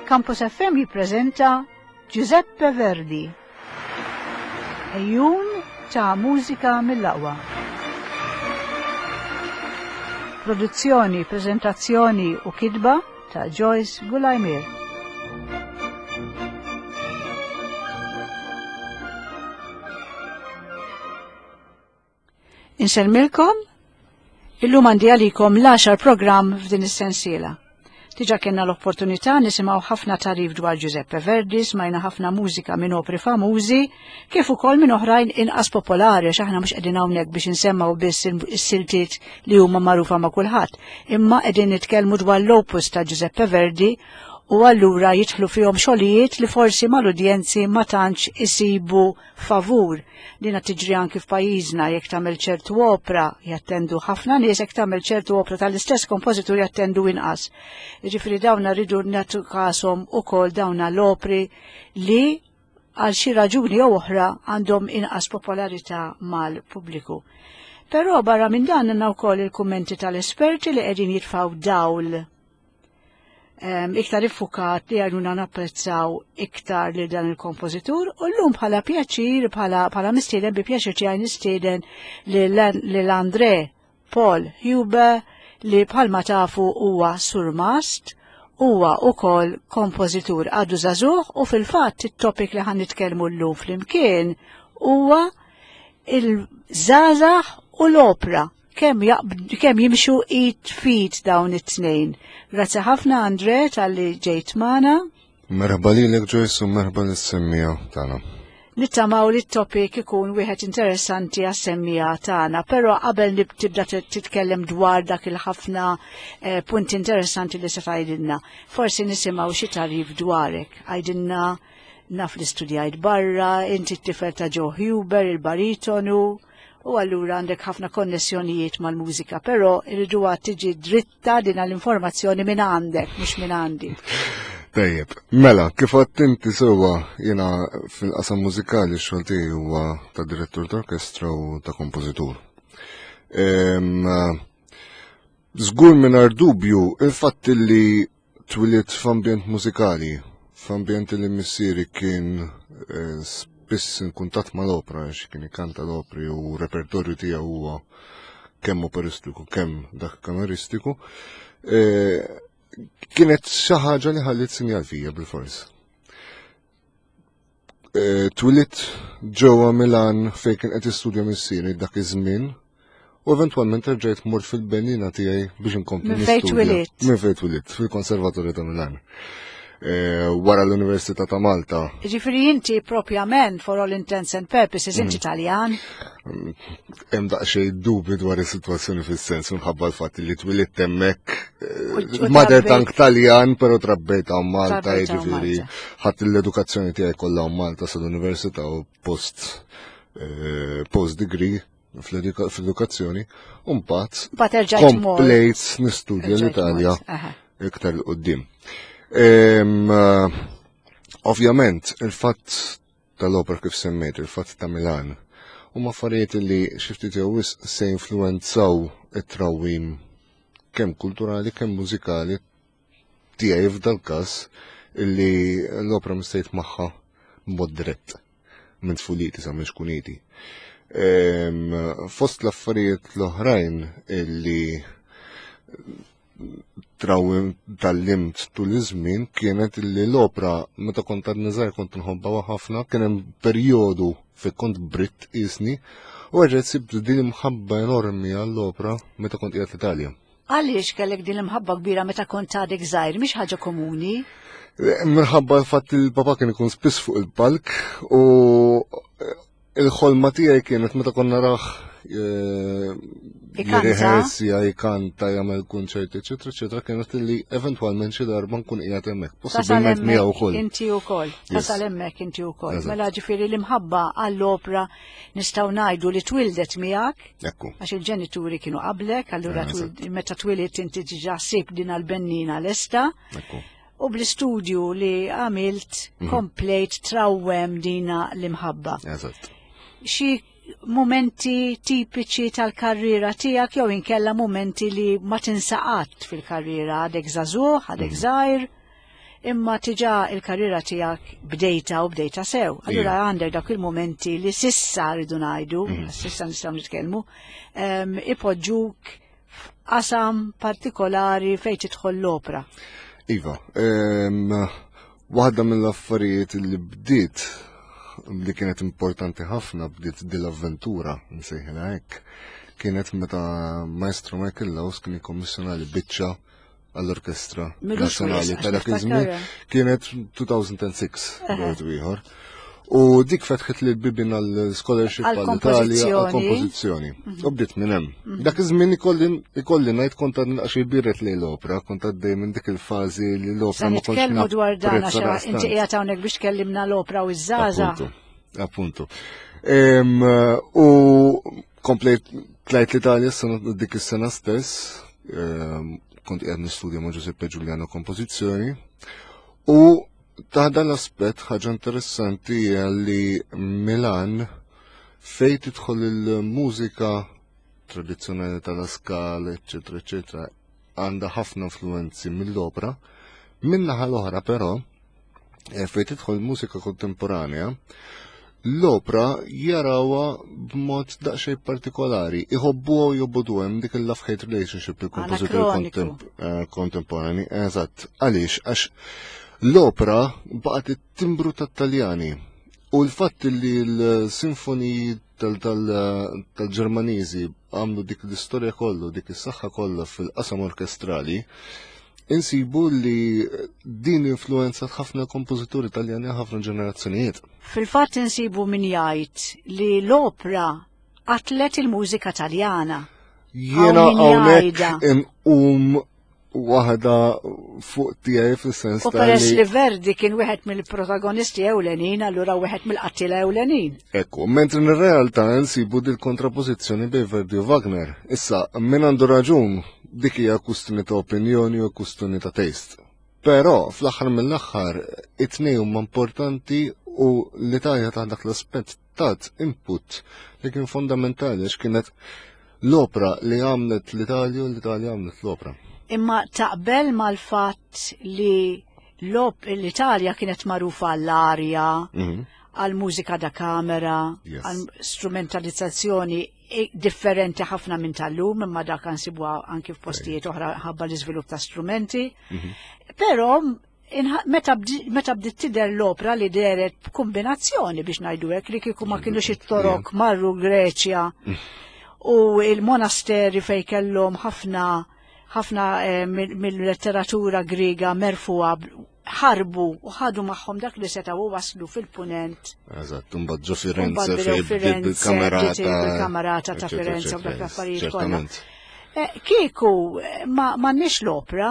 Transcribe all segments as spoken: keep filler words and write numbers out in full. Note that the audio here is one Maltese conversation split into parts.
Campus F M jippreżenta Giuseppe Verdi. Ejjun ta' mużika mill-aqwa. Produzzjoni, prezentazzjoni u kidba ta' Joyce Gulajmir. Inselmilkom, illum għandi għalikom l-għaxar program f'din is-sensiela. Diġà kellna l-opportunità nisimgħu ħafna tarif dwar Giuseppe Verdi, smajna ħafna mużika minn opri famużi, kif ukoll minn oħrajn inqas popolari għax aħna mhux qegħdin hawnhekk biex insemmaw biss is-siltiet li huma magħrufa ma' kulħadd, imma qegħdin nitkellmu dwar l-opus ta' Giuseppe Verdi u allura jidħlu fihom xogħlijiet li forsi mal-udjenzi ma tantx isibu favur. Dina tiġri anki f'pajjiżna jekk tagħmel ċertu opera jattendu ħafna nies, jekk tagħmel ċertu opera tal-istess kompożitur jattendu inqas. Jiġifieri dawna rridu nagħtu kasom ukoll dawna l-opri li għal xi raġuni jew oħra għandhom inqas popolarità mal-pubbliku. Però barra minn dan għandna wkoll il-kummenti tal-esperti li qegħdin jitfgħu dawl Um, iktar iffukat li għajnuna napprezzaw iktar li dan il-kompozitur u l-lum bħala pjaċir, bħala, bħala mistieden bi pjaċir tiegħi nistieden li l-André Paul Huber li bħalma tafu huwa surmast, huwa ukoll kompozitur għadu żagħżugħ u fil-fatt it-topic li ħan nitkellmu llum flimkien huwa il-żgħażagħ u l-opra. Kem, kem jimxu it fit dawn it-tnejn. Grazzi ħafna Andre tal-li ġejt mana. Merħba li l-ek Joyce u merħba l-semmija tana. Nittamaw li t-topik ikun wieħed interessanti għas-semmija tana, pero qabel li tibda titkellem dwar dak il-ħafna eh, punti interessanti li se tgħidilna. Forsi nisimgħu xi tarif dwarek. Għajdilna naf li studjajt barra, inti t-tifel ta' Joe Huber, il-baritonu. U allura għandek ħafna konnessjonijiet mal-mużika, però irridu għad tiġi dritta din l-informazzjoni minn għandek, mhux minn għandi. Tajjeb, mela, kif għadt inti sewwa jiena fil-qasam mużikali x-xogħol tiegħi huwa ta' direttur ta' orkestra u ta' kompożitur. Żgur mingħajr dubju il-fatt li twilit f'ambjent mużikali, f'ambjent li missieri kien biss inkuntat mal-opra, għax kien ikanta l-opri u repertorju tiegħu huwa kemm operistiku, kemm dak kameristiku, e, kienet xi ħaġa li ħallit sinjal fija bil-fors. E, twilit ġewwa Milan fejn kien qed istudja missieri dak iż-żmien u eventwalment rġajt mort fil-bennina tiegħi biex inkompli nistudja. Minn fejn twilit? Minn fejn twilit, fil-Konservatorju ta' Milan. Uh, wara l-Università ta' Malta. Ġifiri inti propjament, for all intents and purposes, inti Taljan? Hemm daqsxejn dubi dwar is-sitwazzjoni fis-sens minħabba l-fatt li twilit hemmhekk mother tongue Taljan, però trabbejt hawn Malta, jiġifieri ħadd l-edukazzjoni tiegħi kollha hawn Malta sal-Università u post post degree fl-edukazzjoni u mbagħad komplejt nistudja l-Italja iktar l qudiem. Um, uh, ovvjament, il-fatt tal-opera kif semmejt, il-fatt ta' Milan, u ma' affarijiet li xiftit jowis se influenzaw it-trawim kemm kulturali, kemm mużikali tiegħi f'dal każ illi l-opera mistejt magħha b'mod dirett minn tfuliti sa minn xkuniti. Um, fost l-affarijiet l-oħrajn illi trawim tal-limt tul iż-żmien kienet li l-opra meta kont għad niżgħar kont nħobbha ħafna, kien hemm perjodu fejn kont Britt isni u reġgħet sibt din imħabba enormi għall-opra meta kont qiegħed l-Italja. Għaliex kellek din imħabba kbira meta kont għadek żgħir, mhix ħaġa komuni? Minħabba l-fatt li l-papa kien ikun spiss fuq il-palk u il-ħolma tiegħi kienet meta konna narah jirrehearsja, jikanta, jagħmel kunċerti, eċetera, eċetera, kienet li eventwalment xi darba nkun qiegħed hemmhekk. Possibilment miegħu wkoll. Inti wkoll. Tasal hemmhekk inti wkoll. Mela ġifieri l-imħabba għall-opra nistgħu ngħidu li twildet miegħek. Għax il-ġenituri kienu qablek, allura meta twilet inti diġà ssib din għall-bennina lesta. U bl-istudju li għamilt komplejt trawwem dina l-imħabba. Xi momenti tipiċi tal-karriera tiegħek jew inkella momenti li ma tinsaqat fil-karriera għadek żagħżugħ, għadek żgħir, imma tiġa il-karriera tiegħek bdejta u bdejta sew. Allura għandek dak il-momenti li sissa rridu ngħidu, sissa nistgħu nitkellmu, ipoġġuk f'qasam partikolari fejn tidħol l-opra. Iva, waħda mill-affarijiet li bdiet li kienet importanti ħafna bdiet dil-avventura, nsejħilha hekk, kienet meta Maestro Michael Laws kien ikkommissjonali biċċa għall-Orkestra Nazzjonali ta' dak iż-żmien kienet two thousand six ieħor. U dik fetħet li l-bibin għal-scholarship għal-Italja għal-kompożizzjoni. U bdiet minn hemm. Dak iż-żmien ikolli ngħid kont għax birret lejn l-opra, kont għaddej minn dik il-fażi li l-opra ma kontx nitkellmu dwar dan għax inti qiegħed hawnhekk biex tkellimna l-opra u ż-żgħażagħ. Appuntu. U komplejt tlajt l-Italja dik is-sena stess, kont qiegħed nistudja ma' Giuseppe Giuliano kompożizzjoni. U taħda l-aspett ħaġa interessanti hija li Milan fejn tidħol il-mużika tradizzjonali tal-Scala, eċetera, eċetera, għandha ħafna influenzi mill-opra. Min-naħa l-oħra però fejn tidħol mużika kontemporanja, l-opra jarawha b'mod daqsxejn partikolari, iħobbuha u jobboduha hemm dik il-love-hate relationship il-kompożitori kontemporani. Eżatt, għaliex għax l-opra baqgħet it-timbru tat-Taljani u l-fatt li l-sinfoniji tal-Ġermaniżi għamlu dik l-istorja kollu, dik is-saħħa kollha fil-qasam orkestrali, insibu li din influenzat ħafna kompożituri Taljani ħafna ġenerazzjonijiet. Fil-fatt insibu min jgħid li l-opra qatlet il-mużika Taljana. Jiena hawnhekk inqum waħda fuq tiegħi fis-sens ta' U peress li Verdi kien wieħed mill-protagonisti ewlenin, allura wieħed mill-qattila ewlenin. Ekku, mentri n-realtà nsibu dil kontrapożizzjoni bejn Verdi u Wagner. Issa, min għandu raġun dik hija kwistjoni ta' opinjoni u kwistjoni ta' taste. Però fl-aħħar mill-aħħar it-tnejn huma importanti u l-Italja ta' dak l-aspett tat input li kien fondamentali għax kienet l-opra li għamlet l-Italja u l-Italja għamlet l-opra. Imma taqbel mal-fatt li l-Italja kienet magħrufa għall-arja, għall-mużika da kamera, għall-strumentalizzazzjoni differenti ħafna minn tal-lum, imma dak nsibuha anki f'postijiet oħra ħabba l-iżvilupp ta' strumenti. Però meta bdiet tidher l-opra li deret b'kombinazzjoni biex ngħidu hekk li kieku ma kienux it-torok marru Greċja u il-monasteri fejn kellhom ħafna ħafna mill-letteratura Griega merfuha ħarbu u ħadu magħhom dak li setgħu waslu fil-punent. Eżatt, imbagħad ġo Firenze fejn bil-kamerata ta' Firenze u dak l-affarijiet kollha. Kieku m'għandniex l-opra.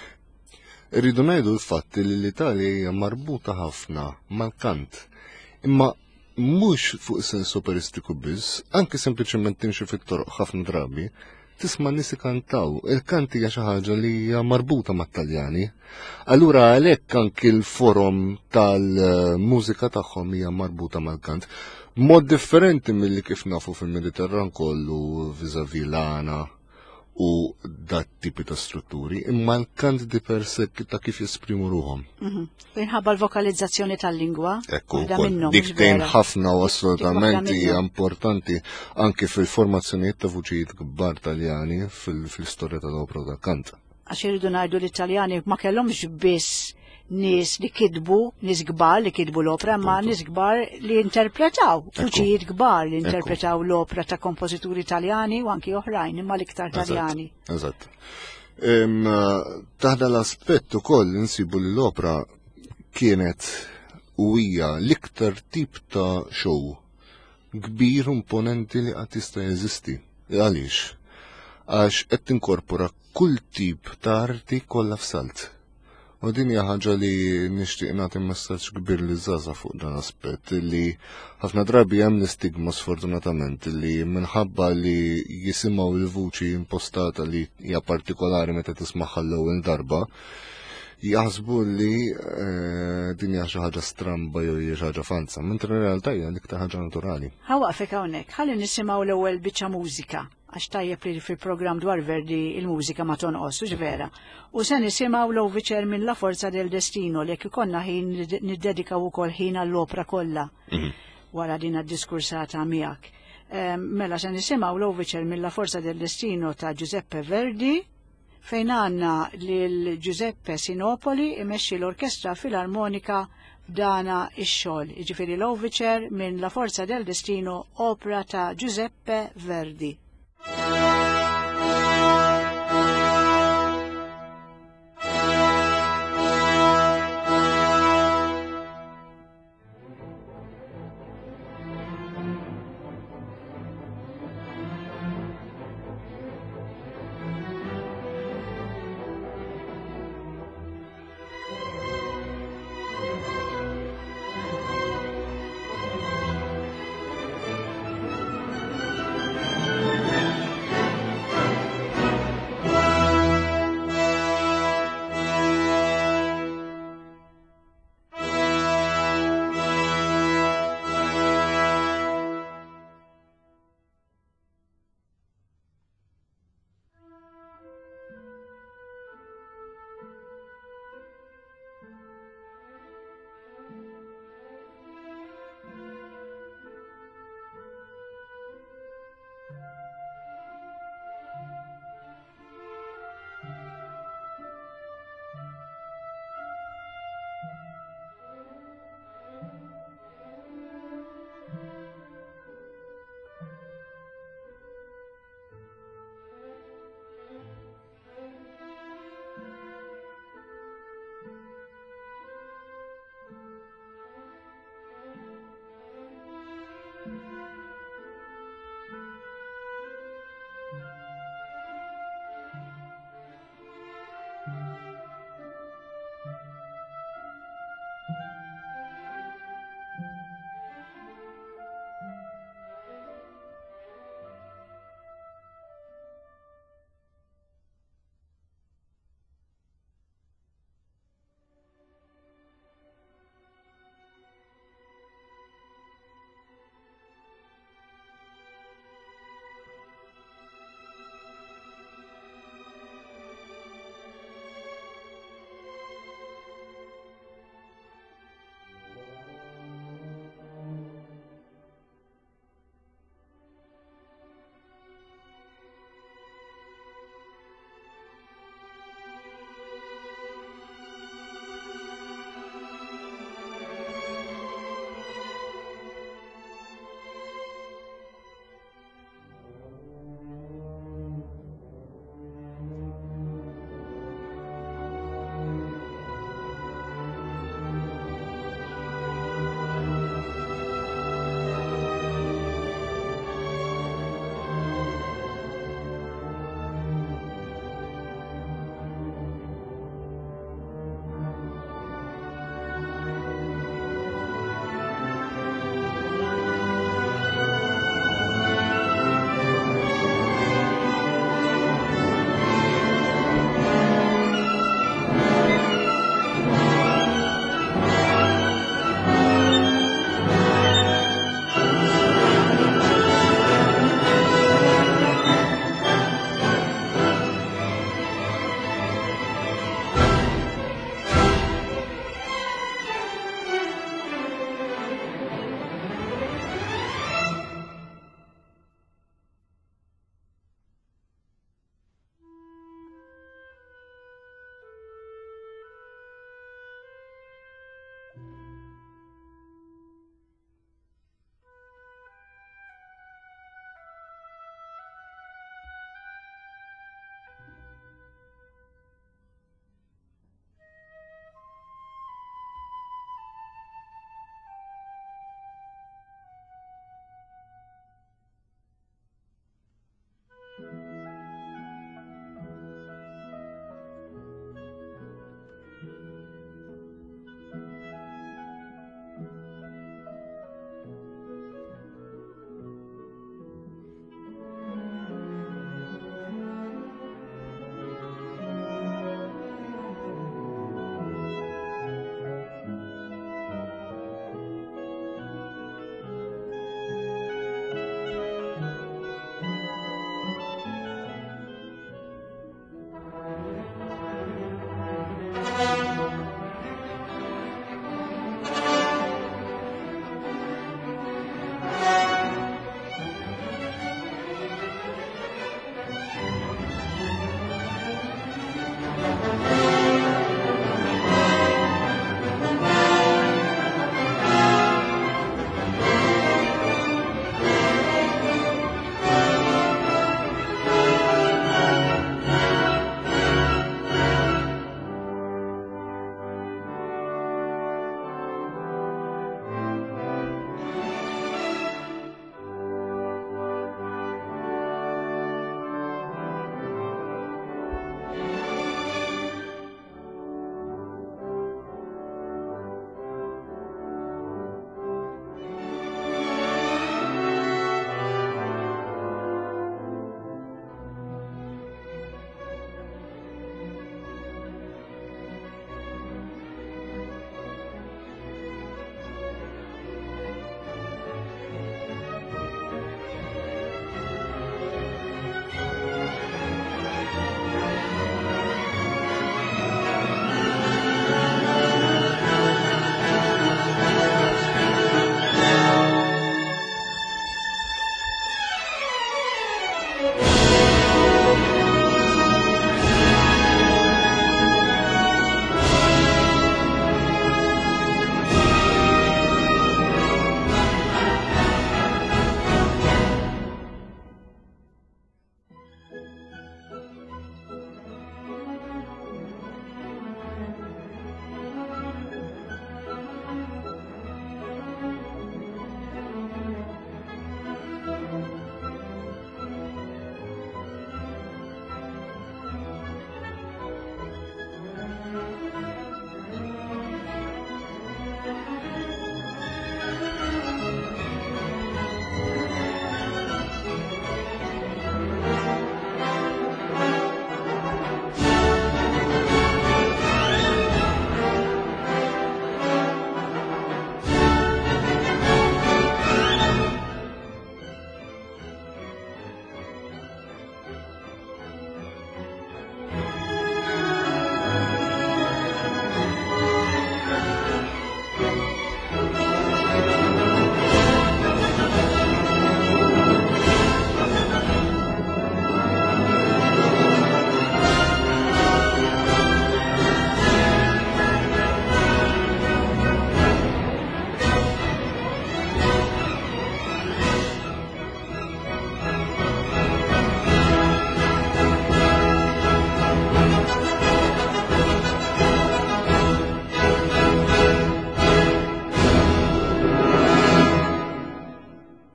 Irridu ngħidu l-fatt li l-Italja hija marbuta ħafna mal-kant. Imma mhux fuq sens operistiku biss, anke sempliċement timxi fit-toroq ħafna drabi, tisma' nies ikantaw. Il-kant hija xi ħaġa li hija marbuta mat-Taljani. Allura għalhekk anke l-forum tal-mużika tagħhom hija marbuta mal-kant. Mod differenti milli kif nafu fil-Mediterran kollu viżavi l-għana u dat tipi ta' strutturi, imma l-kant di per se ta' kif jesprimu ruhom. Minħabba l-vokalizzazzjoni tal-lingwa. Ekku, dik tgħin ħafna u assolutament hija importanti anke fil-formazzjonijiet ta' vuċijiet kbar Taljani fil-istorja tal-opera tal-kant. Għax iridu ngħidu li Taljani ma kellhomx biss nies li kidbu, nies kbar li kidbu l-opera, ma nies kbar li interpretaw, vuċijiet kbar li interpretaw l-opera ta' kompożituri Taljani u anki oħrajn, imma l-iktar Taljani. Eżatt. Taħda l-aspett ukoll insibu li l-opera kienet u hija l-iktar tip ta' show kbir imponenti li qatt jista' jeżisti. Għaliex? Għax qed tinkorpora kull tip ta' arti kollha f'salt. U din hija ħaġa li nixtieq nagħti messaġġ kbir li żgħażagħ fuq dan aspett li ħafna drabi hemm l-istigma sfortunatament li minħabba li jisimgħu l-vuċi impostata li hija partikolari meta tismagħha l-ewwel darba jaħsbu li din hija xi ħaġa stramba jew hija xi ħaġa falsa, mentri r-realtà hija l-iktar ħaġa naturali. Ħawaqfek hawnhekk, ħalli nisimgħu l-ewwel biċċa mużika għax tajjeb li fil-programm dwar Verdi il-mużika ma tonqos, vera. U se nisimgħu l-overture minn La Forza del Destino li jekk ikollna ħin niddedikaw ukoll ħin għall-opra kollha wara din id-diskursata miegħek. Mela se nisimgħu l-overture minn La Forza del Destino ta' Giuseppe Verdi fejn għandna lil Giuseppe Sinopoli imexxi l-Orkestra Filarmonika Dana ix-xogħol, jiġifieri l-overture minn La Forza del Destino, opera ta' Giuseppe Verdi.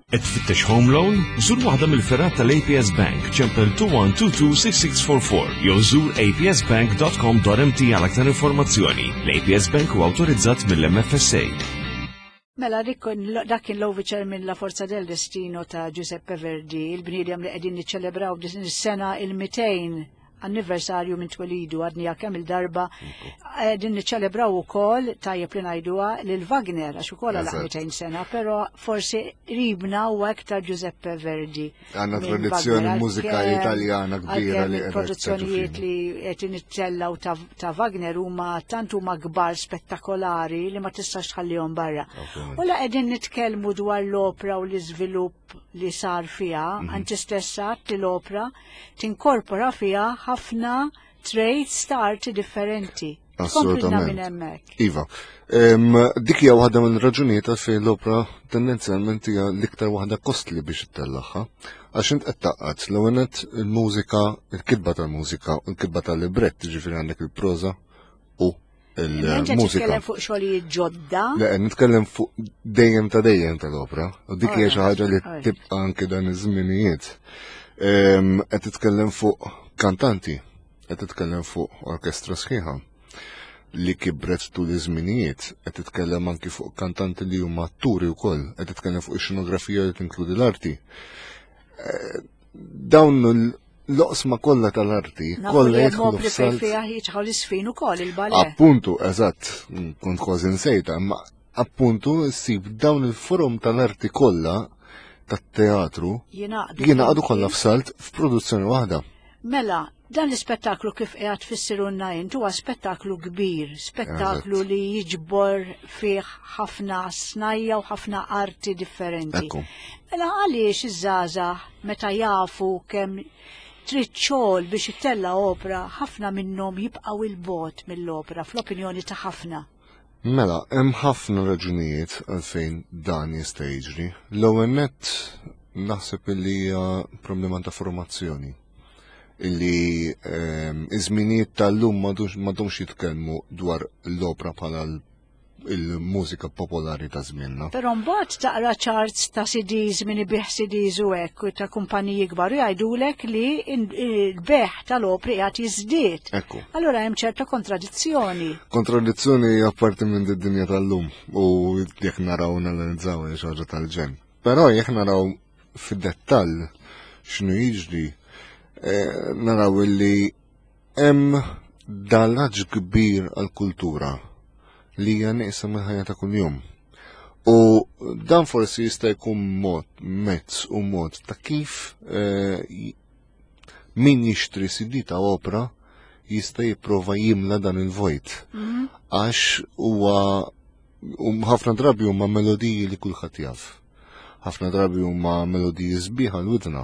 Qed tfittex home loan? Żur waħda mill-ferrat tal-A P S Bank ċempel two one two two six six four four jew żur a p s bank dot com dot m t għal aktar informazzjoni. L-A P S Bank huwa awtorizzat mill-M F S A. Mela dak kien l-overture minn La Forza del Destino ta' Giuseppe Verdi, il-bniedem li qegħdin niċċelebraw din is-sena il-mitejn anniversarju minn twelidu għadni kemm il-darba din niċċelebraw ukoll tajjeb li ngħiduha lil Wagner għax ukoll għal mitejn sena, però forsi ribna u aktar Giuseppe Verdi. Għandna tradizzjoni mużikali Italjana kbira li produzzjonijiet li qed niċċellaw ta' Wagner huma tant huma kbar spettakolari li ma tistax tħallihom barra. U la qegħdin nitkellmu dwar l-opra u l-iżvilupp li sar fiha, anti stessat li l-opra tinkorpora fiha ħafna traits ta' arti differenti. Assolutament. Iva, dik hija waħda mill raġunijiet fejn l-opra tendenzjalment hija l-iktar waħda kostli biex ittellaħħa. Għax int qed taqqad l-ewwel il-mużika, il-kitba tal-mużika u l-kitba tal-librett, ġifieri għandek il-proża u il-mużika. Nitkellem fuq xogħlijiet ġodda. Le, nitkellem fuq dejjem ta' dejjem tal-opra. U dik hija xi ħaġa li tibqa' anke dan iż-żminijiet. Qed titkellem fuq kantanti, qed titkellem fuq orkestra sħiħa li kibret tul iż-żminijiet, qed titkellem anke fuq kantanti li huma atturi wkoll, qed titkellem fuq ix-xenografija li tinkludi l-arti. Dawn l-oqsma kollha tal-arti kollha jidħlu f'sal. Appuntu, eżatt, kont kważi nsejta, imma appuntu ssib dawn il-forum tal-arti kollha tat-teatru jingħaqdu kollha f'salt f'produzzjoni waħda. Mela, dan l-ispettaklu kif qiegħed fissirunna int huwa spettaklu kbir, spettaklu li jiġbor fih ħafna snajja u ħafna arti differenti. Mela għaliex iż-żgħażagħ meta jafu kemm trid xogħol biex ittella opra, ħafna minnhom jibqgħu il-bot mill-opra fl-opinjoni ta' ħafna. Mela, hemm ħafna raġunijiet għalfejn dan jista' jiġri. L-ewwel nett naħseb li hija problema ta' formazzjoni. Illi iż-żminijiet tal-lum m'għadhomx jitkellmu dwar l-opra bħala il-mużika popolari ta' żmienna. Però mbagħad taqra charts ta' C Ds min ibih C Ds u hekk ta' kumpaniji kbar jgħidulek li l-beħ tal-opri qiegħed jiżdied. Ekku. Allura hemm ċerta kontradizzjoni. Kontradizzjoni apparti minn id-dinja tal-lum u jekk naraw nanalizzaw xi ħaġa tal-ġen. Però jekk naraw fid-dettall x'inhu jiġri naraw li hemm dalaġġ kbir għall-kultura li hija nieqsa mill-ħajja ta' kuljum. U dan forsi jista' jkun mod, mezz u mod ta' kif min jixtri C D ta' opra jista' jipprova jimla dan il-vojt. Għax huwa ħafna drabi huma melodiji li kulħadd jaf. Ħafna drabi huma melodiji sbieħa l-widna.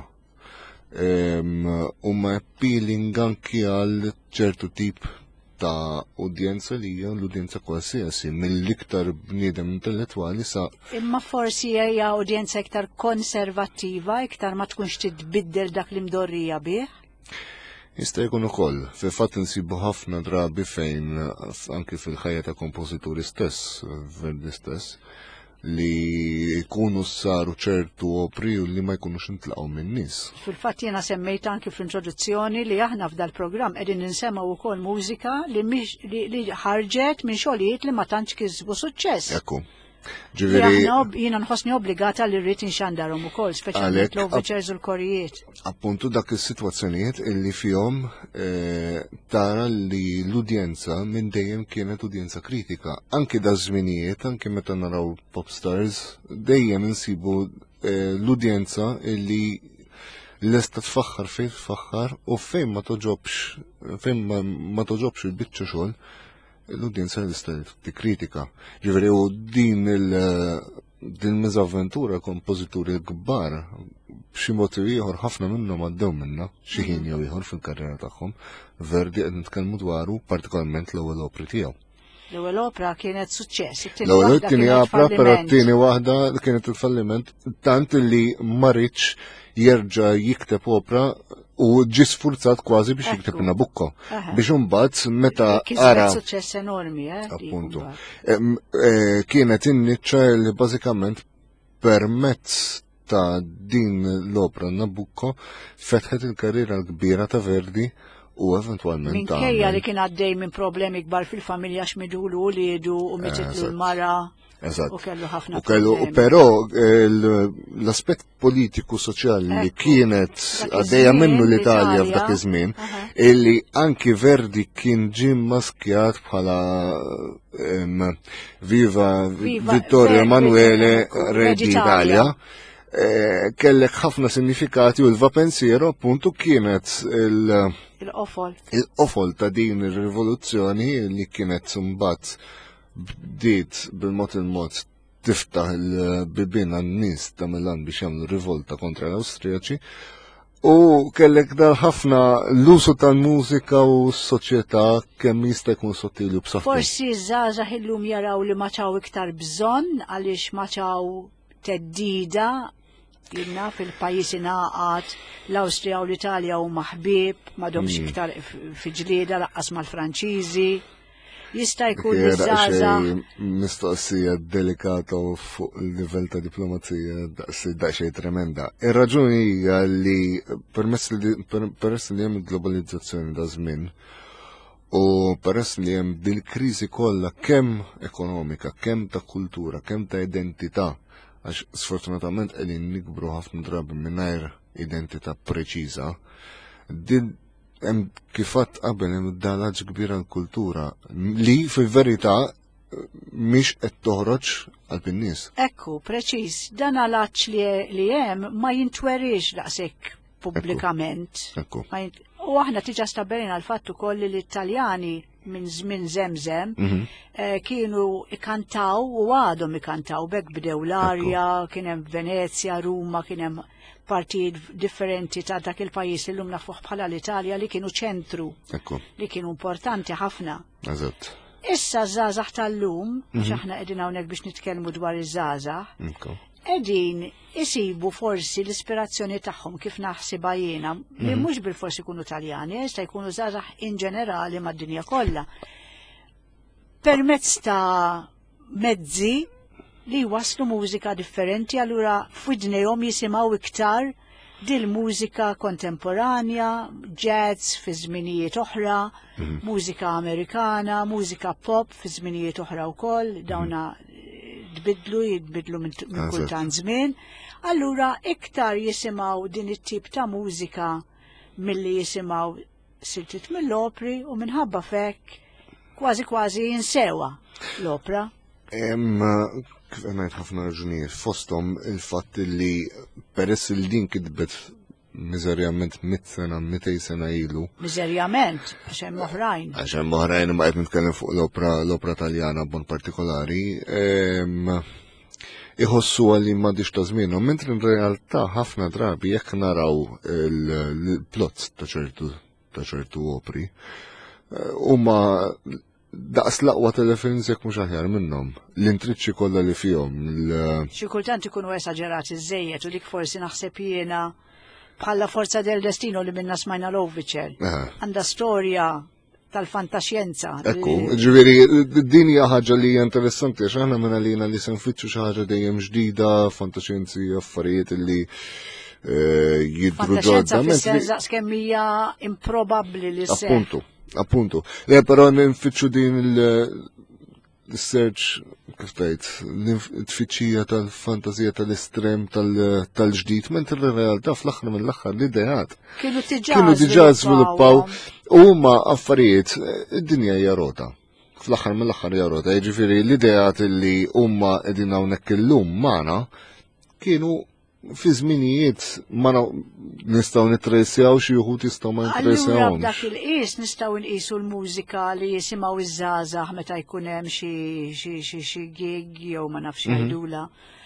Huma appealing anki għal ċertu tip ta' udjenza li hija l-udjenza qualsiasi mill-iktar bniedem intellettwali sa. Imma forsi hija udjenza iktar konservattiva, iktar ma tkunx titbiddel dak li mdorrija bih? Jista' jkun ukoll, fil-fatt insibu ħafna drabi fejn anki fil-ħajja ta' kompożituri stess, Verdi stess, li jkunu saru ċertu opri u li ma jkunux intlaqgħu minn nies. Fil-fatt jiena semmejt anki fl-introduzzjoni li aħna f'dal programm qegħdin ninsemgħu wkoll mużika li ħarġet minn xogħlijiet li ma tantx kisbu suċċess. Ekku. Ġifieri jiena nħossni obbligata li rrid inxandarhom ukoll, speċjalment l-overtures u l-korijiet. Appuntu dak is-sitwazzjonijiet illi fihom tara li l-udjenza minn dejjem kienet udjenza kritika. Anki da żminijiet, anki meta naraw pop stars, dejjem insibu l-udjenza illi lesta tfaħħar fejn tfaħħar u fejn ma toġobx fejn ma toġobx il-biċċa xogħol l-udjenza l-ista kritika. Ġifieri u din din miżavventura kompożituri kbar b'xi mod ieħor ħafna minnhom għaddew minnha xi ħin jew ieħor fil-karriera tagħhom. Verdi qed nitkellmu dwaru partikolarment l-ewwel opri tiegħu. L-ewwel opra kienet suċċess. L-ewwel tieni opra però t-tieni waħda kienet il-falliment tant li ma rridx jerġa' jikteb opra u ġi sfurzat kważi biex jikteb Nabucco. Biex imbagħad meta ara suċċess enormi, eh? Appuntu. Kienet inniċċa li bażikament permezz ta' din l-opera Nabucco fetħet il-karriera l-kbira ta' Verdi u eventualment minkejja li kien għaddej minn problemi kbar fil-familja x'midulu u liedu u mititlu l-mara. U kellu ħafna problemi. Però l-aspett politiku soċjali li kienet għaddejja minnu l-Italja f'dak iż-żmien, illi anki Verdi kien ġim maskjat bħala Viva Vittorio Emanuele Re d'Italia, kellek ħafna sinifikati u l-va pensiero appuntu kienet il-qofol il-qofol ta' din ir-rivoluzzjoni li kienet mbagħad bdiet bil-mod il-mod tiftaħ il-bibien għan-nies ta' Milan biex jagħmlu rivolta kontra l-Awstrijaċi u kellek dar ħafna l-usu tal-mużika u s-soċjetà kemm jista' jkun sottili u b'saħħtu. Forsi żgħażagħ illum jaraw li maċaw iktar bżonn għaliex maċaw teddida Jilna fil-pajjiż ingħaqad l-Awstrija u l-Italja huma ħbieb m'għadhomx iktar fi ġlieda laqqas mal-Franċiżi. Jista' jkun li żgħażagħ mistoqsija delikata u fuq il-livell ta' diplomazija daqsxejn tremenda. Ir-raġuni hija li permess li hemm il-globalizzazzjoni da' żmien u peress li hemm dil-kriżi kollha kemm ekonomika, kemm ta' kultura, kemm ta' identità għax sfortunatament qegħdin nikbru ħafna drabi mingħajr identità preċiża. Din hemm kif qatt qabel hemm dalaġġ kbir għall-kultura li fil-verità mhix qed toħroġ għal bin-nies. Ekku, preċiż, dan għalaġġ li hemm ma jintwerix daqshekk pubblikament. Ekku. U aħna tiġa stabbilina l-fatt ukoll li l-Italjani minn żmien Zemżem kienu ikantaw u għadhom ikantaw bekk bdew l-arja, kien hemm Venezia, Ruma, kien hemm partijiet differenti ta' dak il-pajjiż li llum nafuh bħala l-Italja li kienu ċentru, li kienu importanti ħafna. Eżatt. Issa żgħażagħ tal-lum, għax aħna qegħdin hawnhekk biex nitkellmu dwar iż-żgħażagħ, qegħdin isibu forsi l-ispirazzjoni tagħhom kif naħsibha jiena li mhux bil-forsi jkunu Taljani, jista' jkunu żgħażagħ in ġenerali mad-dinja kollha. Permezz ta' mezzi li waslu mużika differenti allura f'widnejhom jisimgħu iktar dil-mużika kontemporanja, jazz fi żminijiet oħra, mużika Amerikana, mużika pop fi żminijiet oħra wkoll, dawna tbidlu jitbidlu minn kultant żmien, allura iktar jisimgħu din it-tip ta' mużika milli jisimgħu siltiet mill-opri u minħabba fekk kważi kważi jinsewa l-opra. Hemm kif ngħid ħafna raġunijiet fosthom il-fatt li peress il din kitbet miżerjament mit sena, mitej sena ilu. Miżerjament, għax hemm oħrajn. Għax hemm oħrajn ma qed nitkellem fuq l-opra l-opra Taljana b'mod partikolari. Iħossu għalli m'għadix ta' żmienhom, mentri in-realtà ħafna drabi jekk naraw il-plot ta' ċertu ta' ċertu opri huma daqs laqwa telefilms jekk mhux aħjar minnhom. L-intriċċi kollha li fihom. Xi kultant ikunu esaġerati żejjed u dik forsi naħseb jiena bħalla Forza del Destino li minna smajna l-Overture. Għandha storja tal-fantaxjenza. Ekku, ġifieri din hija ħaġa li hija interessanti għax aħna minn għalina li se nfittxu xi ħaġa dejjem ġdida, fantaxjenzi, affarijiet li jidru ġodda. Fantaxjenza kemm hija improbabbli li se. Appuntu. Appuntu, le però nfittxu din il-search, kif tgħid, l-tfittxija tal-fantazija tal-estrem tal-ġdid, mentri l-realtà fl-aħħar mill-aħħar l-ideat kienu diġà żviluppaw huma affarijiet id-dinja hija rota. Fl-aħħar mill-aħħar hija rota, jiġifieri l-ideat li huma qegħdin hawnhekk illum magħna kienu fi żminijiet ma nistgħu nittressjaw xi wħud jistgħu ma nittressjawhomx. Allura b'dak il-qis nistgħu nqisu l-mużika li jisimgħu iż-żgħażagħ meta jkun hemm xi gig jew ma nafx jgħidula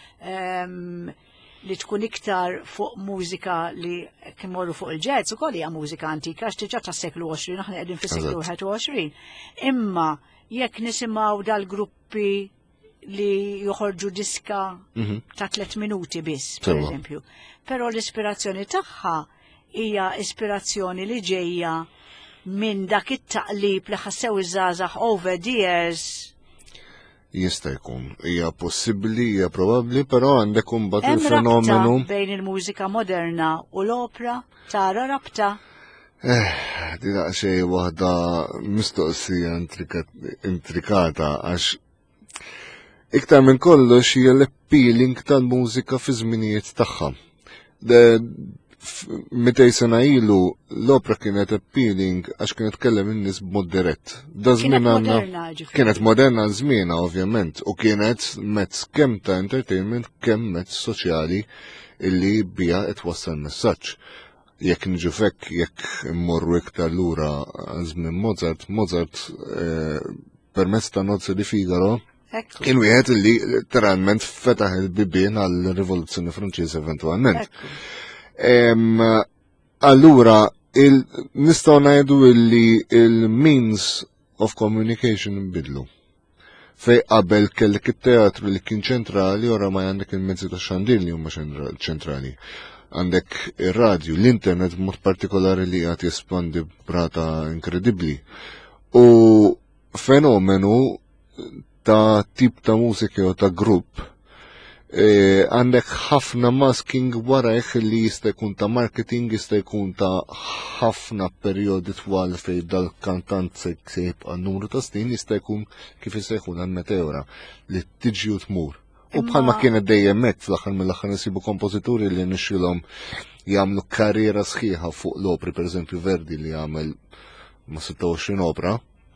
li tkun iktar fuq mużika li kimorru fuq il-jazz ukoll hija mużika antika għax diġà tas-seklu għoxrin aħna qegħdin fis-seklu wieħed u għoxrin. Imma jekk nisimgħu dal-gruppi li joħorġu diska ta' tliet minuti biss, per eżempju. Però l-ispirazzjoni tagħha hija ispirazzjoni li ġejja minn dak it-taqlib li ħassew iż-żgħażagħ over the years Jista' jkun, hija possibbli, hija probabbli, però għandek imbagħad il-fenomenu. Hemm rabta bejn il-mużika moderna u l-opra, tara rabta. Eh, di daqsxejn waħda mistoqsija intrikata għax iktar minn kollox hija l-appealing tal-mużika fi żminijiet tagħha. Mitej sena ilu l-opra kienet appealing għax kienet tkellem in-nies b'mod dirett. Kienet moderna ġifieri. Kienet moderna żmienha ovvjament u kienet mezz kemm ta' entertainment kemm mezz soċjali illi bija qed wassal messaġġ. Jekk niġu fekk, jekk immorru iktar lura żmien Mozart, Mozart permezz ta' Nozze di Figaro kien wieħed li literalment fetaħ il-bibien għall-Rivoluzzjoni Franċiża eventwalment. Allura, nistgħu ngħidu li il-means of communication inbidlu. Fej qabel kellek it-teatru li kien ċentrali, ora ma għandek il-mezzi ta' xandir li huma ċentrali. Għandek ir-radju, l-internet mod partikolari li għat jespandi brata inkredibbli. U fenomenu ta' tip ta' mużika u ta' grupp għandek ħafna masking warajh li jista' jkun ta' marketing, jista' jkun ta' ħafna perjodi twal fej dal-kantant se jibqa' numru ta' snin, jista' jkun kif jista' jkun għal meteora li tiġi u tmur. U bħalma kienet dejjem hekk fl-aħħar mill-aħħar nisibu kompożituri li nixxilhom jagħmlu karriera sħiħa fuq l-opri, pereżempju Verdi li jagħmel ma' sitta u għoxrin opra.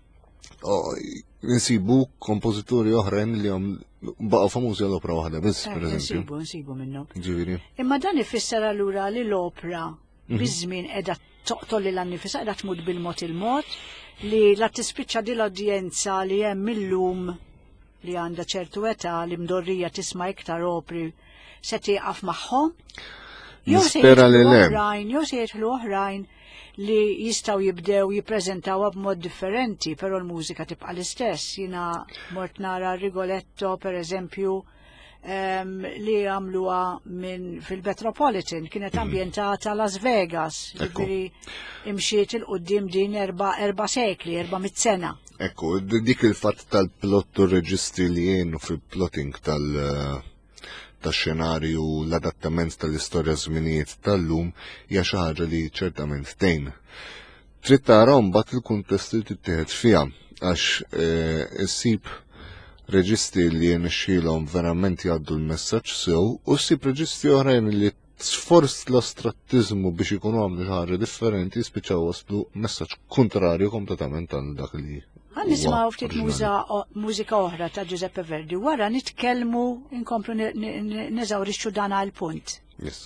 Nsibu kompożituri oħrajn li hom baqgħu famużi għall-opra waħda biss, pereżempju. Nsibu, nsibu minnhom. Ġifieri. Imma dan ifisser allura li l-opra biż-żmien qiegħda toqtol lil annifisha qiegħda tmut bil-mod il-mod li la tispiċċa din l-udjenza li hemm illum li għandha ċertu età li mdorrija tisma' iktar opri se tieqaf magħhom. Nispera li le. Jew se jidħlu oħrajn li jistgħu jibdew jippreżentawha b'mod differenti, però l-mużika tibqa' l-istess. Jiena mort nara Rigoletto pereżempju li għamluha minn fil-Metropolitan kienet ambjentata Las Vegas, jiġifieri imxiet il-qudiem din erba' erba' sekli, erba' mit sena. Ekku, dik il-fatt tal-plot u reġistri li jgħinu fil-plotting tal-xenarju l-adattament tal-istorja żminijiet tal-lum hija xi ħaġa li ċertament tgħin. Trid tara mbagħad il-kuntest li tittieħed fiha għax issib reġistri li jenixxilhom verament jgħaddu l-messaġġ sew u ssib reġistri oħrajn li sforz l-astrattiżmu biex ikunu għamlu ħaġa differenti spiċċaw waslu messaġġ kontrarju kompletament għal dak li. Għan nismaw ftit mużika oħra ta' Giuseppe Verdi, wara nitkellmu inkomplu neżawrixxu dan għal punt. Yes.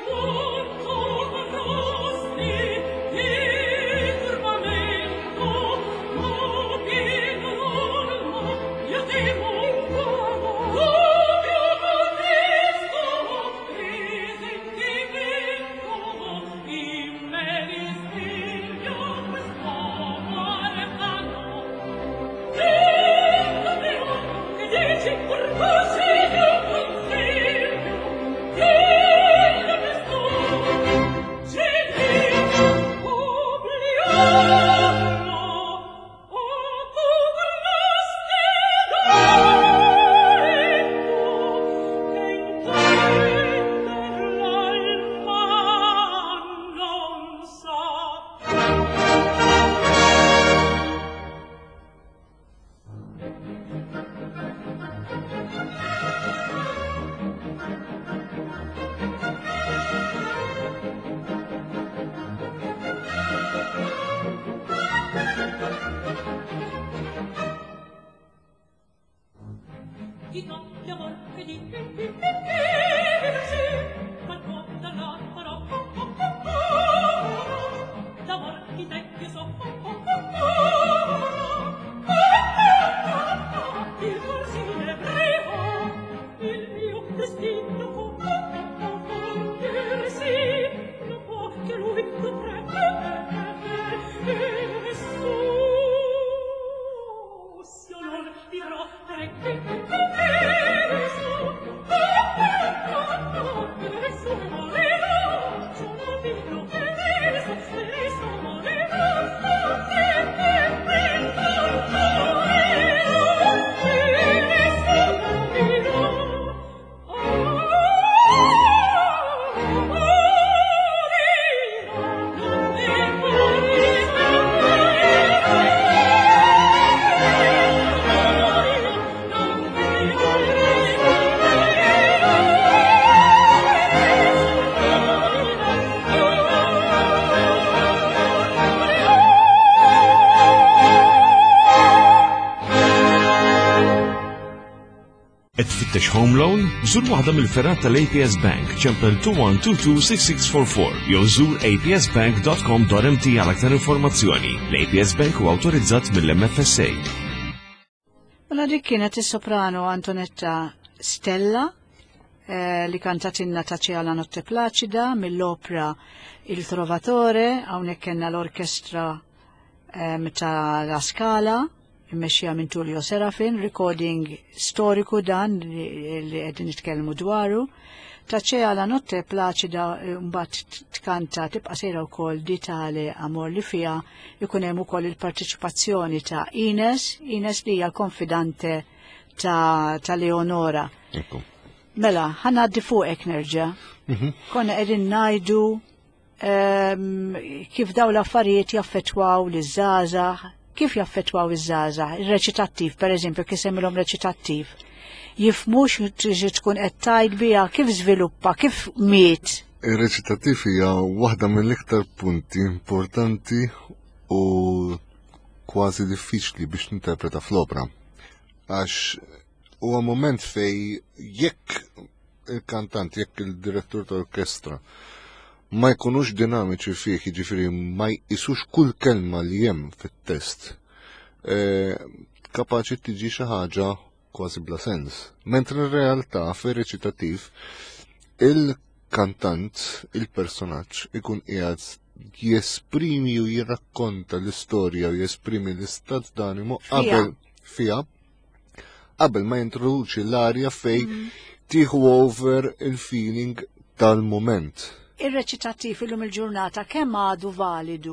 Tfittex Home Loan? Żur waħda mill-ferrat tal-A P S Bank, ċempel two one two two six six four four, jew żur a p s bank dot com dot m t għal aktar informazzjoni. L-A P S Bank huwa awtorizzat mill-M F S A. Mela dik kienet is-soprano Antonetta Stella eh, li kantatinna Taċea la notte placida mill-opera Il Trovatore, hawnhekk kellna l-orkestra eh, ta' La Scala, immexxija minn Tullio Serafin, recording storiku dan li qegħdin nitkellmu dwaru. Taċea la notte placida mbagħad tkanta tibqa' sejra wkoll di tale amor li fiha ikun hemm ukoll il-partiċipazzjoni ta' Ines, Ines li hija konfidante ta' ta' Leonora. Ekku. Mela, ħanaddi fuqek nerġa'. Konna qegħdin ngħidu kif dawn l-affarijiet jaffettwaw liż-żgħażagħ. Kif jaffettwaw iż-żgħażagħ? Ir-reċitattiv, pereżempju, kif semmilhom reċitattiv. Jifmux triġi tkun qed tgħid biha kif żviluppa, kif miet. Ir-reċitattiv hija waħda mill-iktar punti importanti u kważi diffiċli biex ninterpreta fl-opra. Għax huwa moment fej jekk il-kantant, jekk il-direttur tal-orkestra ma jkunux dinamiċi fih, jiġifieri ma jqisux kull kelma li hemm fit-test, e, kapaċi tiġi xi ħaġa kważi bla sens. Mentre r-realtà fir-reċitattiv il-kantant, il-personaġġ ikun qiegħed jesprimi u jirrakkonta l-istorja u jesprimi l-istat d'animu qabel fiha qabel ma jintroduċi l-arja fej tieħu over il-feeling tal-mument. Ir-reċitattiv illum il-ġurnata kemm għadu validu?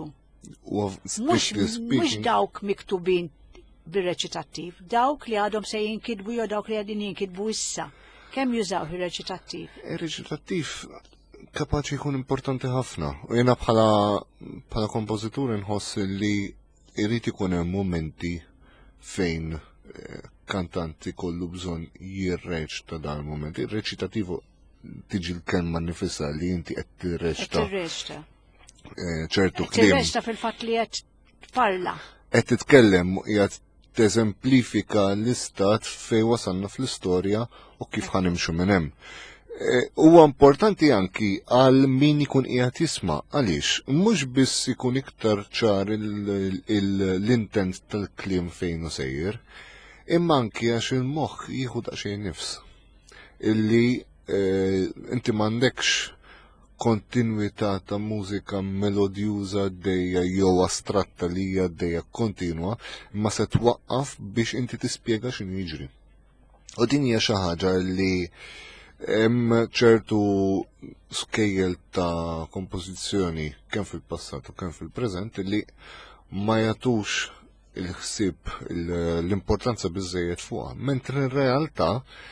Mhux dawk miktubin bir-reċitattiv, dawk li għadhom se jinkitbu jew dawk li għadin jinkitbu issa. Kemm jużaw ir-reċitattiv? Ir-reċitattiv kapaċi jkun importanti ħafna. U jiena bħala bħala kompożitur inħoss li jrid ikun hemm momenti fejn kantanti kollu bżonn jirreċ ta' dan il-moment. Ir-reċitattiv tiġi l-kelma nifissa li inti qed tirreċta. Tirreċta. ċertu kliem. Tirreċta fil-fatt li qed tparla. Qed titkellem u qiegħed teżemplifika l-istat fejn wasalna fl-istorja u kif ħanimxu minn hemm. Huwa importanti anki għal min ikun qiegħed jisma' għaliex mhux biss ikun iktar ċar l-intent tal-kliem fejn hu sejjer, imma anki għax il-moħħ jieħu daqsxejn nifs. Illi inti m'għandekx kontinwità ta' mużika melodjuża dejja jew astratta li hija dejja kontinwa, imma se twaqqaf biex inti tispjega x'inhu jiġri. U din hija xi ħaġa li hemm ċertu skejjel ta' kompożizzjoni kemm fil-passat u kemm fil-preżent li ma jagħtux il-ħsieb l-importanza biżżejjed fuqha, mentri r-realtà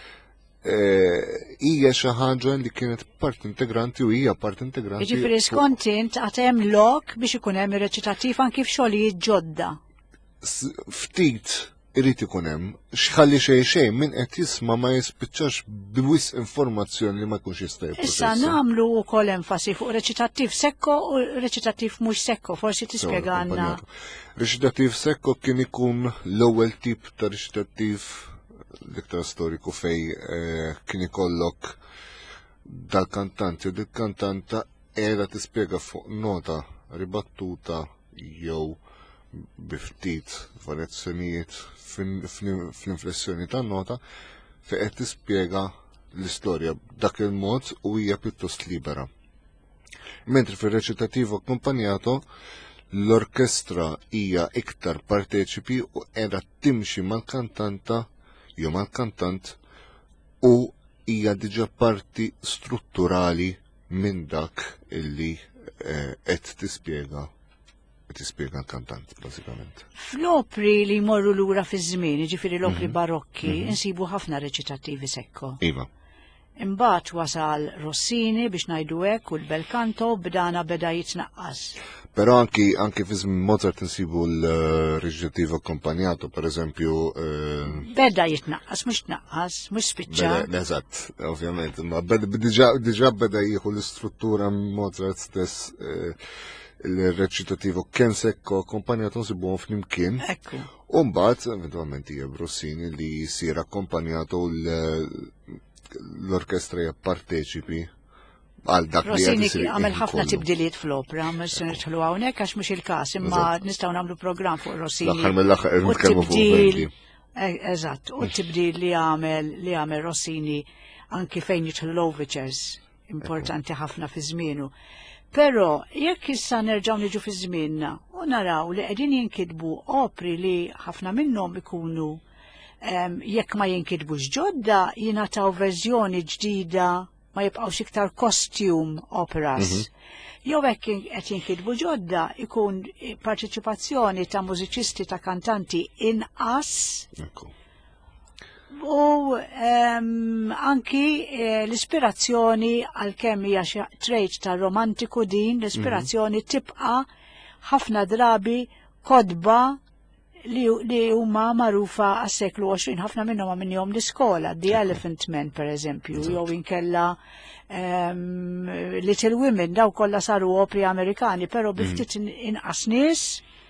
hija xi ħaġa li kienet parti integranti u hija parti integranti. Jiġifieri skont int għad hemm lok biex ikun hemm ir-reċitattiv anki f'xogħlijiet ġodda. Ftit irid ikun hemm x'ħalli xejn xejn min qed jisma' ma jispiċċax biwis informazzjoni li ma jkunx jista' jipproċessa. Issa nagħmlu wkoll enfasi fuq reċitattiv sekko u reċitattiv mhux sekko, forsi tispjegana. Reċitattiv sekko kien ikun l-ewwel tip ta' reċitattiv l-iktar storiku fej kien ikollok dal-kantanti u dil-kantanta era tispjega fuq nota ribattuta jew biftit varjazzjonijiet fl-inflessjoni tan-nota fejn qed tispjega l-istorja b'dak il-mod u hija pjuttost libera. Mentri fir-reċitattiv akkumpanjato l-orkestra hija iktar parteċipi u qiegħda timxi mal-kantanta jew mal-kantant u hija diġà parti strutturali minn dak illi qed tispjega tispjega l-kantant bażikament. Fl-opri li jmorru lura fiż-żmien, jiġifieri l-opri barokki, insibu ħafna reċitattivi sekko. Iva. Imbagħad wasal Rossini biex ngħidu hekk u l-bel canto bdana beda jitnaqqas. Però anki anki fi żmien Mozart insibu l-reċitattiv akkompanjato, pereżempju. Beda jitnaqqas, mhux tnaqqas, mhux spiċċa. Eżatt, ovvjament, imma diġà beda jieħu l-istruttura Mozart stess il-reċitattivo kien sekko akkompanjato nsibuhom flimkien. Ekku. U mbagħad eventwalment hija Rossini li jsir akkompanjato l-orkestra hija parteċipi għal dak li Rossini għamel ħafna tibdiliet fl-opera, mhux se nidħlu hawnhekk għax mhux il-każ, imma nistgħu nagħmlu programm fuq Rossini. L-aħħar mill-aħħar nitkellmu fuq Verdi. Eżatt, u t-tibdil li għamel li għamel Rossini anki fejn jidħlu l-overtures importanti ħafna fi żmienu. Però jekk issa nerġgħu niġu fi żmienna u naraw li qegħdin jinkitbu opri li ħafna minnhom ikunu jekk ma jinkitbux ġodda jingħataw verżjoni ġdida ma jibqgħux iktar costume operas. Jew hekk qed jinkitbu ġodda ikun parteċipazzjoni ta' mużiċisti ta' kantanti inqas. U anki l-ispirazzjoni għal-kemm hija trejt ta' romantiku din, l-ispirazzjoni tibqa' ħafna drabi kodba li huma magħrufa għas-seklu għoxrin, ħafna minnhom minnhom l-iskola, The Elephant Man pereżempju, jew inkella Little Women, daw kollha saru opri Amerikani, però biftit inqas nies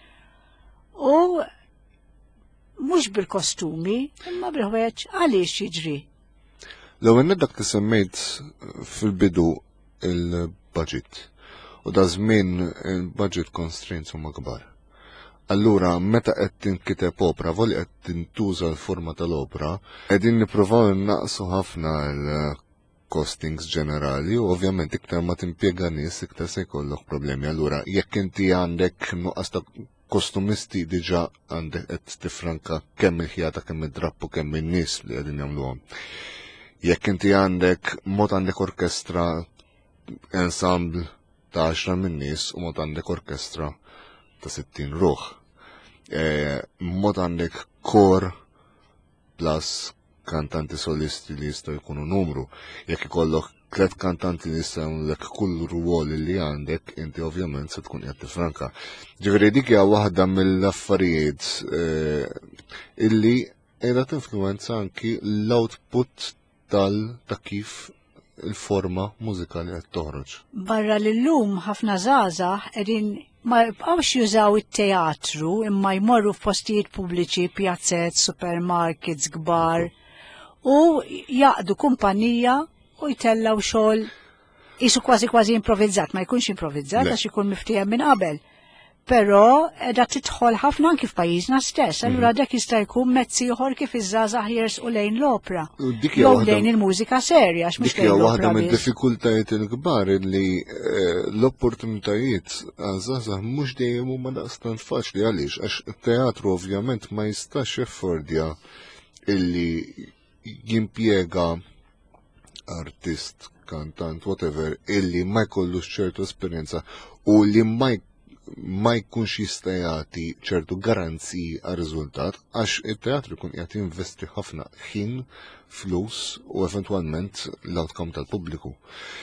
u mhux bil-kostumi, imma bil-ħweġ għaliex jiġri. L-ewwel dak li semmejt fil-bidu il-budget u da żmien il-budget constraints huma kbar. Allura meta qed tinkiteb opera, volli qed tintuża l-forma tal-opera, qegħdin nippruvaw innaqsu ħafna l-costings ġenerali u ovvjament iktar ma timpjega nies iktar se jkollok problemi. Allura jekk inti għandek nuqqas ta' kostumisti diġà għandek qed tifranka kemm il-ħjata kemm id-drappu kemm in-nies li qegħdin jagħmluhom. Jekk inti għandek mod għandek orkestra ensemble ta' għaxra min nies u mod għandek orkestra ta' sittin ruħ. Mod għandek kor plus kantanti solisti li jistgħu jkunu numru. Jekk ikollok tliet kantanti li jistgħu lek kull ruol li għandek, inti ovvjament se tkun qed tifranka. Ġifieri dik hija waħda mill-affarijiet illi qiegħda tinfluwenza anki l-output tal ta' kif il-forma mużikali qed toħroġ. Barra l-lum ħafna żgħażagħ qegħdin ma jibqgħux jużaw it-teatru imma jmorru f'postijiet pubbliċi, pjazzett, supermarkets kbar u jaqdu kumpanija u jtellaw xogħol isu kważi kważi improvvizzat, ma jkunx improvvizzat għax ikun miftijem minn qabel. Però edha tidħol ħafna anki f'pajjiżna stess, allura dak jista' jkun mezz ieħor kif iż-żgħażagħ jersqu lejn l-opra. Jew lejn il-mużika serja għax mhux lejn l-opra. Waħda mid-diffikultajiet il-kbar li l-opportunitajiet għaż-żgħażagħ mhux dejjem huma daqstant faċli għaliex għax it-teatru ovvjament ma jistax jaffordja illi jimpjega artist, kantant, whatever, illi ma jkollux ċertu esperjenza u li ma ma jkunx jista' jagħti ċertu garanziji għar riżultat għax it-teatru jkun qed jinvesti ħafna ħin, flus u eventwalment l-outcome tal-pubbliku.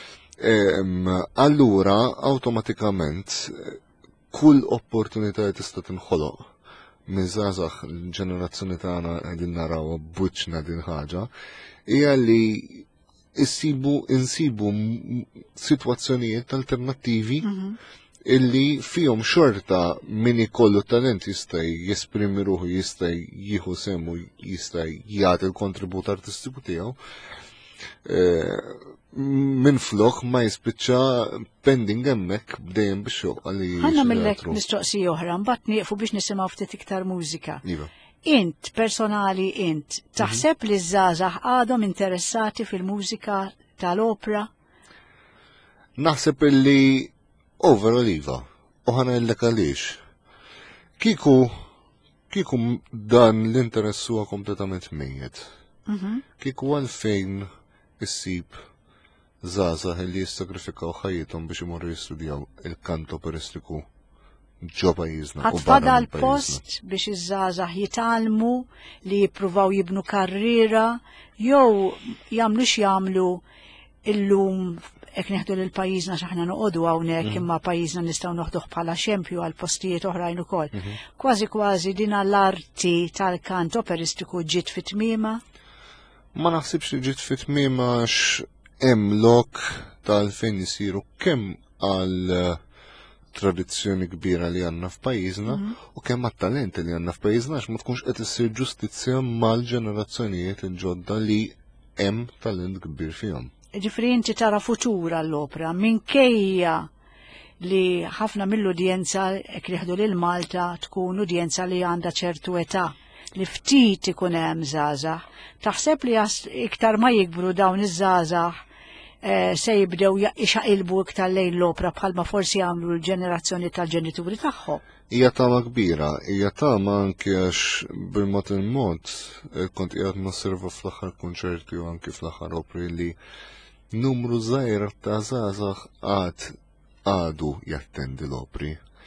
Allura awtomatikament kull opportunità tista' tinħoloq minn żgħażagħ l-ġenerazzjoni tagħna qegħdin narawha b'wiċċna din ħaġa hija li issibu insibu sitwazzjonijiet alternattivi illi fihom xorta min ikollu talent jista' jesprimi ruħu, jista' jieħu semmu, jista' jagħti l-kontribut artistiku tiegħu. Minn flok ma jispiċċa pending hemmhekk bdejjem bix-xogħol li ħanna millek mistoqsija oħra, mbagħad nieqfu biex nisimgħu ftit iktar mużika. Int, personali int, taħseb li żgħażagħ għadhom interessati fil-mużika tal-opra? Naħseb illi overall iva, u ħana l-lek għaliex. Kiku, kiku dan l-interess huwa kompletament mejjed. Kiku għalfejn issib żgħażagħ li jissakrifikaw ħajjithom biex imorru jistudjaw il-kanto operistiku ġo pajjiżna. Ħatfada l-post biex iż-żgħażagħ jitalmu li jippruvaw jibnu karriera jew jagħmlu x'jagħmlu illum ek neħdu l-pajjiżna x'aħna noqogħdu hawnhekk imma pajjiżna nistgħu noħduh bħala xempju għal postijiet oħrajn ukoll. Kważi kważi din l-arti tal-kant operistiku ġiet fit-tmiema? Ma naħsibx li ġiet fit-tmiema għax hemm lok tal-fejn isiru kemm għal tradizzjoni kbira li għandna f'pajjiżna u kemm għat-talenti li għandna f'pajjiżna għax ma tkunx qed issir ġustizzja mal-ġenerazzjonijiet il-ġodda li hemm talent kbir fihom. Ġifri inti tara futura l-opra, minkejja li ħafna mill-udjenza ekriħdu lil Malta tkun udjenza li għandha ċertu età, li ftit ikun hemm żgħażagħ. Taħseb li iktar ma jikbru dawn iż-żgħażagħ se jibdew ixaqilbu iktar lejn l-opra bħalma forsi jagħmlu l-ġenerazzjoni tal-ġenituri tagħhom. Hija tama kbira, hija tama anke għax bil-mod il-mod kont qiegħed nosserva fl-aħħar kunċerti u anke fl-aħħar opri li numru żgħir ta' żgħażagħ għad għadu jattendi l-opri.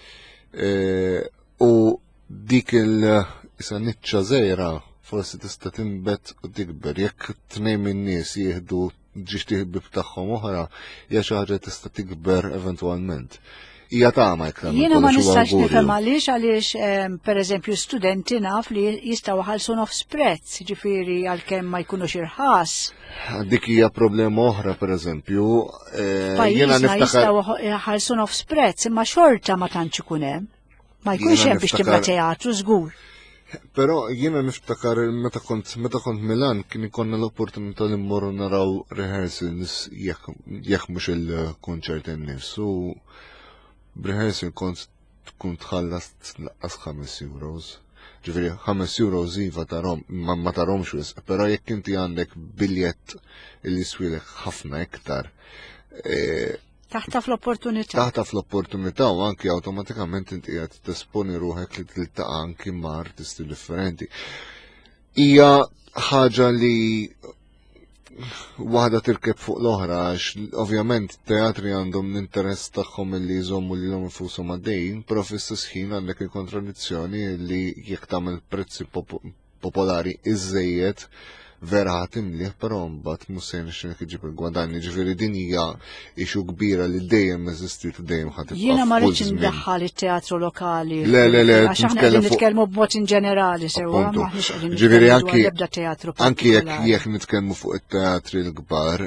U dik il-isa niċċa żgħira forsi tista' tinbet u tikber jekk tnejn min-nies jieħdu ġixtieq bib tagħhom oħra hija xi ħaġa tista' tikber eventwalment. Hija tama iktar. Jiena ma nistax nifhem għaliex għaliex pereżempju studenti naf li jistgħu ħallsu nofs prezz, ġifieri għalkemm ma jkunux irħas. Dik hija problema oħra pereżempju. Jiena niftakar jistgħu ħallsu nofs prezz, imma xorta ma tantx ikun hemm. Ma jkunx hemm biex tibda teatru żgur. Però jiena niftakar meta kont meta kont Milan kien ikollna l-opportunità li mmorru naraw rehearsals jekk mhux il-kunċert innifsu. B'rehearsal kont tkun tħallas tnaqqas ħames euros. Ġifieri ħames euros iva tarom ma taromx wisq, però jekk inti għandek biljett li jswilek ħafna iktar. Taħta fl-opportunità. Taħta fl-opportunità u anki awtomatikament inti qed tesponi ruħek li tiltaqa' anki ma' artisti differenti. Hija ħaġa li waħda tirkeb fuq l-oħra għax ovvjament teatri għandhom l-interess tagħhom li jżommu lilhom infushom għaddejjin, però fl-istess ħin għandek il-kontradizzjoni li jekk tagħmel prezzi popolari iżejjed vera ħatimliħ, però mbagħad mhux se nixtieq iġib il-gwadanni, ġifieri din hija ixu kbira li dejjem eżistiet u dejjem ħadd tibqa' Jiena ma rridx indaħħal it-teatru lokali. Le le le, għax aħna qegħdin nitkellmu b'mod inġenerali sewwa maħniex qegħdin ġifieri anki ebda teatru anki jekk jekk nitkellmu fuq it-teatri l-kbar,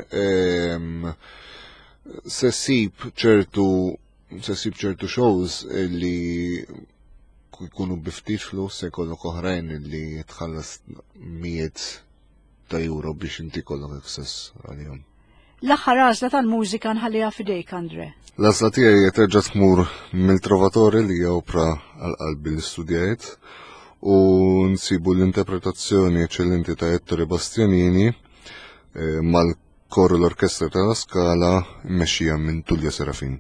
se ssib ċertu se ssib ċertu shows li jkunu biftit flus se jkollok oħrajn li tħallas mijiet ta' euro biex inti kollok access għalihom. L-aħħar għażla tal-mużika nħalliha f'idejk, Andre. L-għażla tiegħi terġa' tmur mill-Trovatore li hija opra għall-qalbi li studjajt u nsibu l-interpretazzjoni eċċellenti ta' Ettore Bastianini mal-kor l-Orkestra ta' La Scala mmexxija minn Tullia Serafin.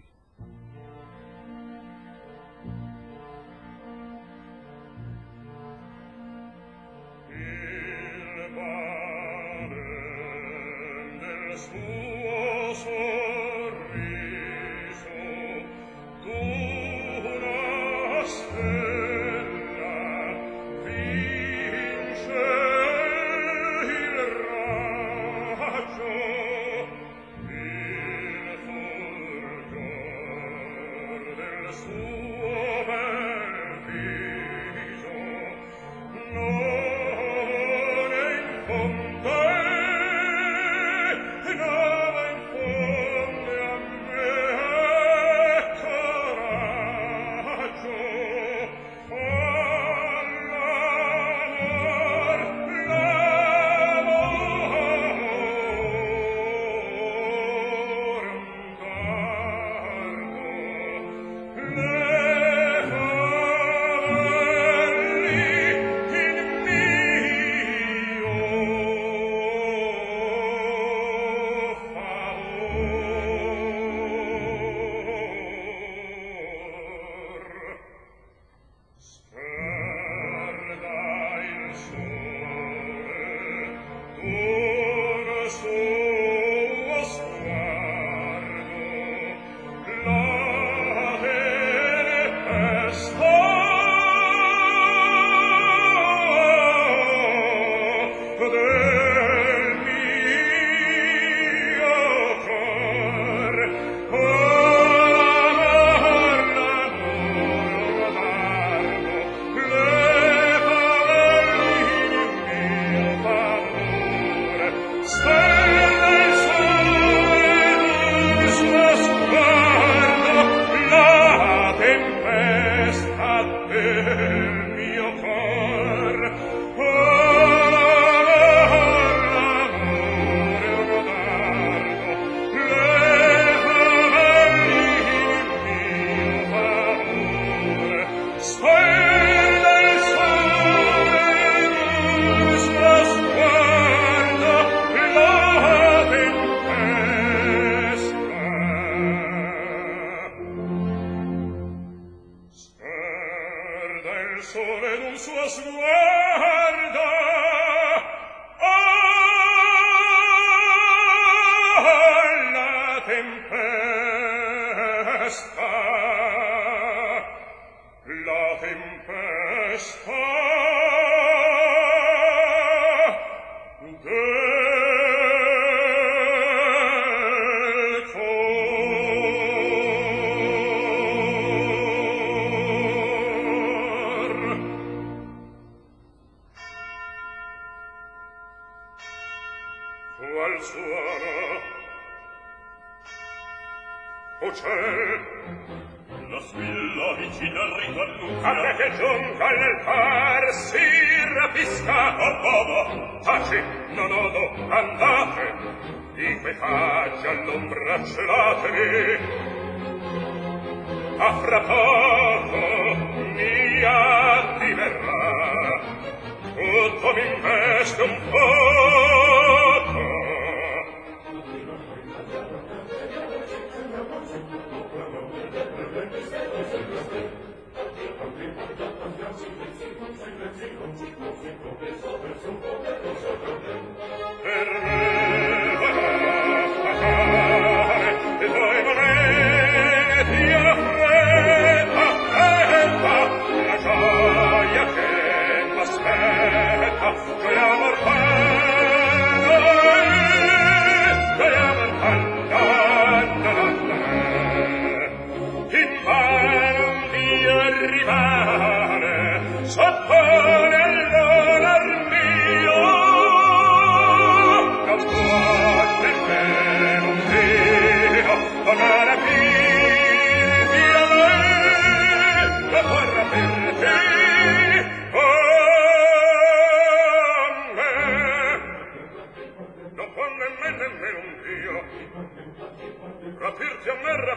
Fredda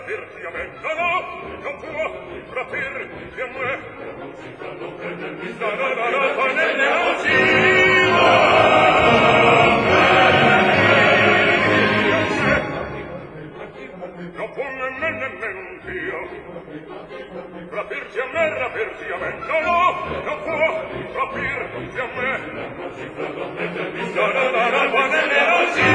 rapirti a me, no, no, non può rapirti a me. No, no, no, no, no, non si non può nemmeno io rapirti a me, rapirti a me, no, no, non può rapirti a me. No, no, no, no, no, nemmeno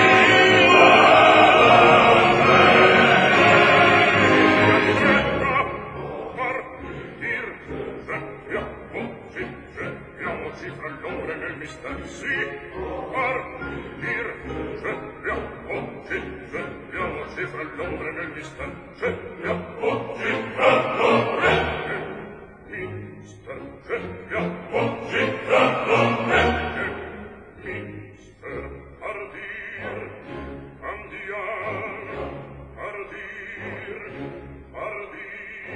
Fermiamoci fra l'ombre nel mistero, sì, partir, fermiamoci, fermiamoci fra l'ombre nel mistero, fermiamoci fra l'ombre nel mistero, fermiamoci fra l'ombre nel mistero, partir, andiamo, partir, partir.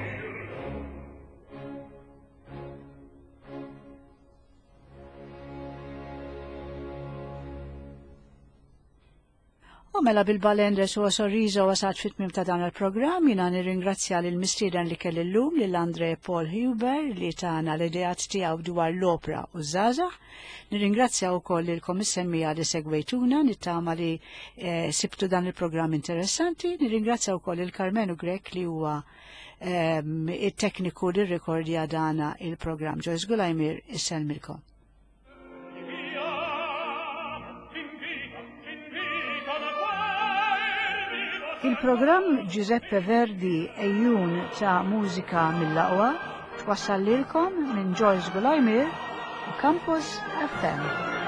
U mela bil-balendres u sorriżo wasat fit-tmiem ta' dan il-programm, jina nirringrazzja lil mistieden li kelli llum lil Andre Paul Huber li tana l-idejat tiegħu dwar l-opra u żgħażagħ. Nirringrazzja wkoll lilkom is-semmija li segwejtuna, nittama li eh, sibtu dan il-programm interessanti. Nirringrazzja wkoll il-Karmenu Grek li huwa eh, it-tekniku li rrekordja dana il-programm. Joyce Gulajmir, isselmilkom. Il-programm Giuseppe Verdi ejjun ta' mużika mill-laqwa twassal lilkom minn Joyce Gulajmir u Campus F M.